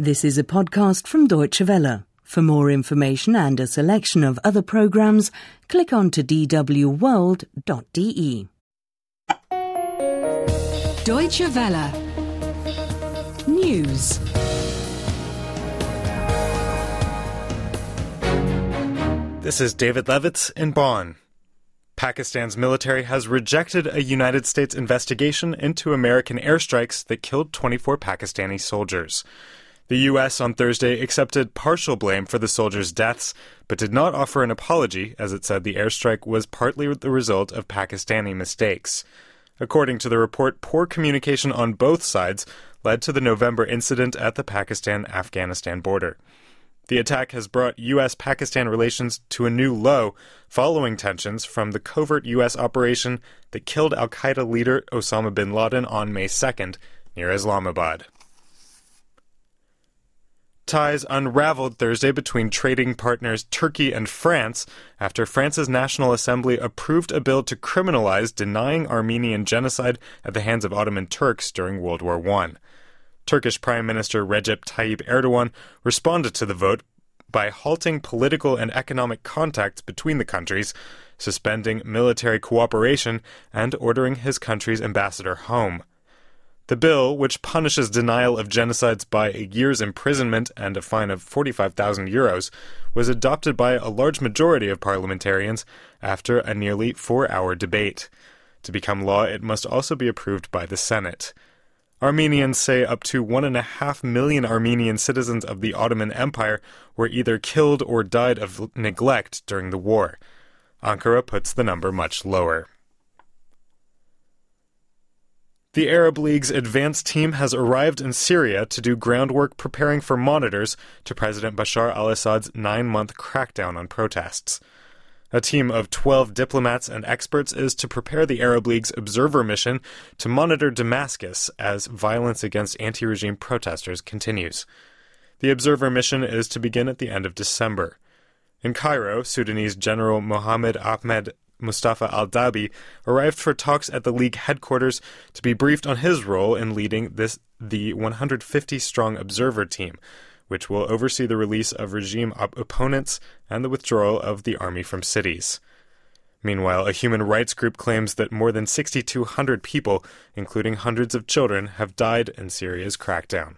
This is a podcast from Deutsche Welle. For more information and a selection of other programs, click on to dwworld.de. Deutsche Welle. News. This is David Levitz in Bonn. Pakistan's military has rejected a United States investigation into American airstrikes that killed 24 Pakistani soldiers. The U.S. on Thursday accepted partial blame for the soldiers' deaths, but did not offer an apology, as it said the airstrike was partly the result of Pakistani mistakes. According to the report, poor communication on both sides led to the November incident at the Pakistan-Afghanistan border. The attack has brought U.S.-Pakistan relations to a new low following tensions from the covert U.S. operation that killed al-Qaeda leader Osama bin Laden on May 2nd near Islamabad. Ties unraveled Thursday between trading partners Turkey and France after France's National Assembly approved a bill to criminalize denying Armenian genocide at the hands of Ottoman Turks during World War I. Turkish Prime Minister Recep Tayyip Erdogan responded to the vote by halting political and economic contacts between the countries, suspending military cooperation, and ordering his country's ambassador home. The bill, which punishes denial of genocides by a year's imprisonment and a fine of 45,000 euros, was adopted by a large majority of parliamentarians after a nearly 4-hour debate. To become law, it must also be approved by the Senate. Armenians say up to 1.5 million Armenian citizens of the Ottoman Empire were either killed or died of neglect during the war. Ankara puts the number much lower. The Arab League's advance team has arrived in Syria to do groundwork preparing for monitors to President Bashar al-Assad's 9-month crackdown on protests. A team of 12 diplomats and experts is to prepare the Arab League's observer mission to monitor Damascus as violence against anti-regime protesters continues. The observer mission is to begin at the end of December. In Cairo, Sudanese General Mohammed Ahmed Mustafa al-Dabi arrived for talks at the League headquarters to be briefed on his role in leading the 150-strong observer team, which will oversee the release of regime opponents and the withdrawal of the army from cities. Meanwhile, a human rights group claims that more than 6,200 people, including hundreds of children, have died in Syria's crackdown.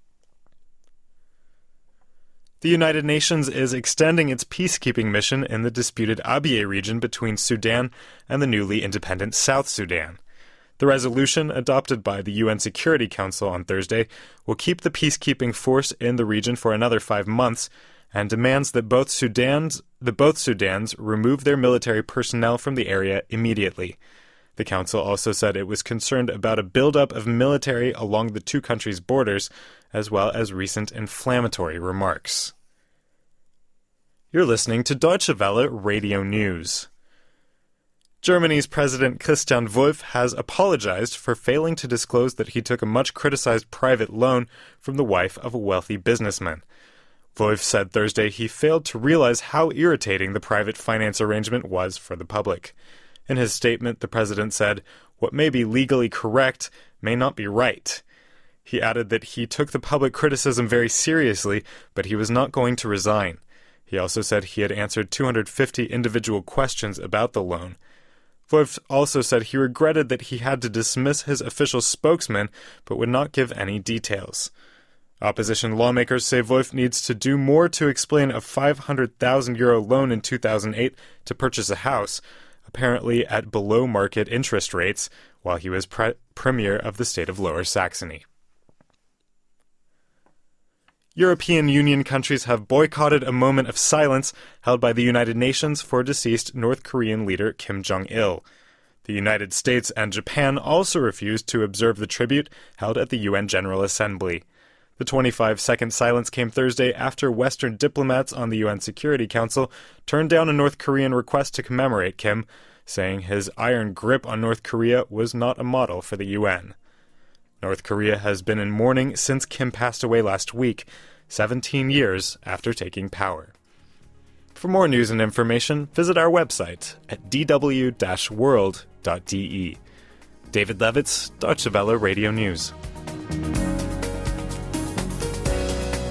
The United Nations is extending its peacekeeping mission in the disputed Abyei region between Sudan and the newly independent South Sudan. The resolution, adopted by the UN Security Council on Thursday, will keep the peacekeeping force in the region for another 5 months and demands that both Sudans remove their military personnel from the area immediately. The Council also said it was concerned about a buildup of military along the two countries' borders, as well as recent inflammatory remarks. You're listening to Deutsche Welle Radio News. Germany's President Christian Wulff has apologized for failing to disclose that he took a much-criticized private loan from the wife of a wealthy businessman. Wulff said Thursday he failed to realize how irritating the private finance arrangement was for the public. In his statement, the president said, "What may be legally correct may not be right." He added that he took the public criticism very seriously, but he was not going to resign. He also said he had answered 250 individual questions about the loan. Wulff also said he regretted that he had to dismiss his official spokesman, but would not give any details. Opposition lawmakers say Wulff needs to do more to explain a €500,000 loan in 2008 to purchase a house, apparently at below-market interest rates, while he was premier of the state of Lower Saxony. European Union countries have boycotted a moment of silence held by the United Nations for deceased North Korean leader Kim Jong-il. The United States and Japan also refused to observe the tribute held at the UN General Assembly. The 25-second silence came Thursday after Western diplomats on the UN Security Council turned down a North Korean request to commemorate Kim, saying his iron grip on North Korea was not a model for the UN. North Korea has been in mourning since Kim passed away last week, 17 years after taking power. For more news and information, visit our website at dw-world.de. David Levitz, Deutsche Welle Radio News.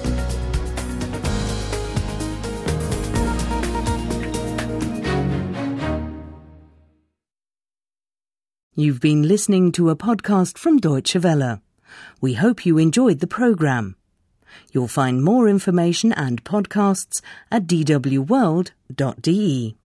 You've been listening to a podcast from Deutsche Welle. We hope you enjoyed the program. You'll find more information and podcasts at dwworld.de.